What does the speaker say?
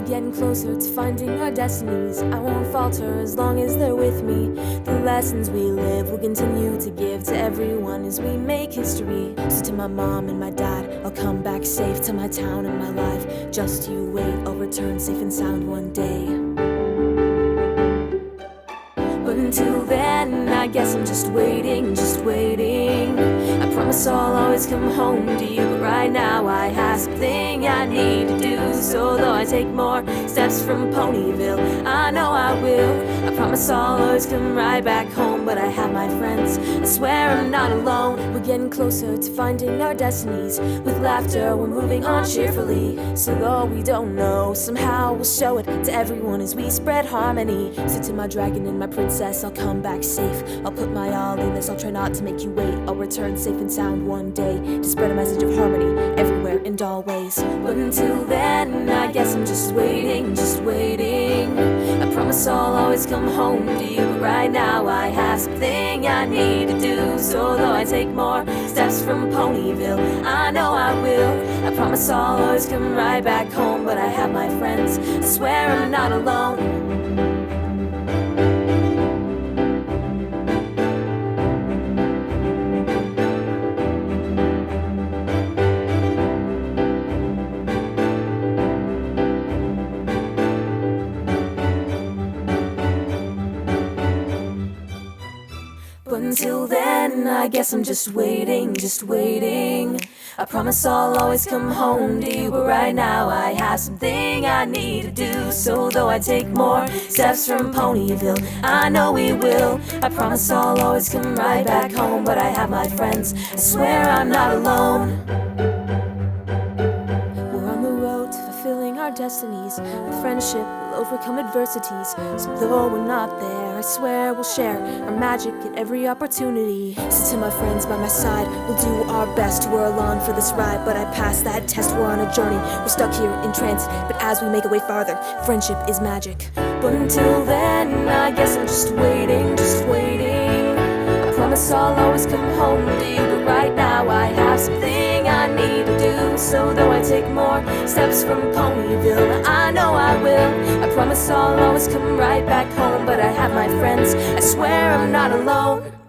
getting closer to finding our destinies. I won't falter as long as they're with me. The lessons we live will continue to give to everyone as we make history. So to my mom and my dad, I'll come back safe to my town and my life. Just you wait, I'll return safe and sound one day. But until then, I guess I'm just waiting, just waiting. I promise I'll always come home to you, but right now I have something I need to do. So though I take more steps from Ponyville, I know I will. I promise I'll always come right back home, but I have my friends, I swear I'm not alone. We're getting closer to finding our destinies. With laughter, we're moving on cheerfully. So though we don't know, somehow we'll show it to everyone as we spread harmony. So to my dragon and my princess, I'll come back safe. I'll put my all in this, I'll try not to make you wait. I'll return safe and sound one day to spread a message of harmony everywhere and always. But until then, I guess I'm just waiting, just waiting. I promise I'll always come home to you, but right now I have something I need to do. So though I take more steps from Ponyville, I know I will. I promise I'll always come right back home, but I have my friends, I swear I'm not alone. But until then, I guess I'm just waiting, just waiting. I promise I'll always come home to you, but right now I have something I need to do. So though I take more steps from Ponyville, I know we will. I promise I'll always come right back home, but I have my friends, I swear I'm not alone. We're on the road to fulfilling our destinies. With friendship, we'll overcome adversities. So though we're not there, I swear we'll share our magic at every opportunity. So to my friends by my side, we'll do our best. We're along for this ride, but I passed that test. We're on a journey, we're stuck here in transit, but as we make our way farther, friendship is magic. But until then, I guess I'm just waiting, just waiting. I promise I'll always come home to you, but right now I have something I need to do. So though I take more steps from Ponyville, I know I will. I promise I'll always come right back home, but I have my friends, I swear I'm not alone.